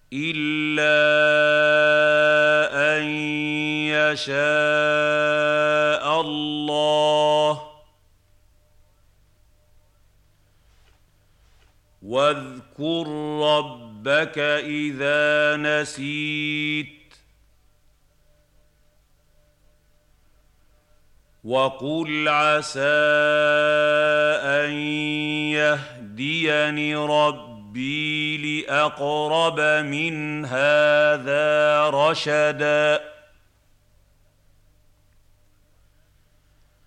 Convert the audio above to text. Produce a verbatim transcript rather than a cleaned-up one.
إِلَّا أَن يَشَاءَ اللَّهُ ۚ وَاذْكُر رَّبَّكَ إِذَا نَسِيتَ وَقُلْ عَسَىٰ أَن يَهْدِيَنِ رَبِّي لِأَقْرَبَ مِنْ هَٰذَا رَشَدًا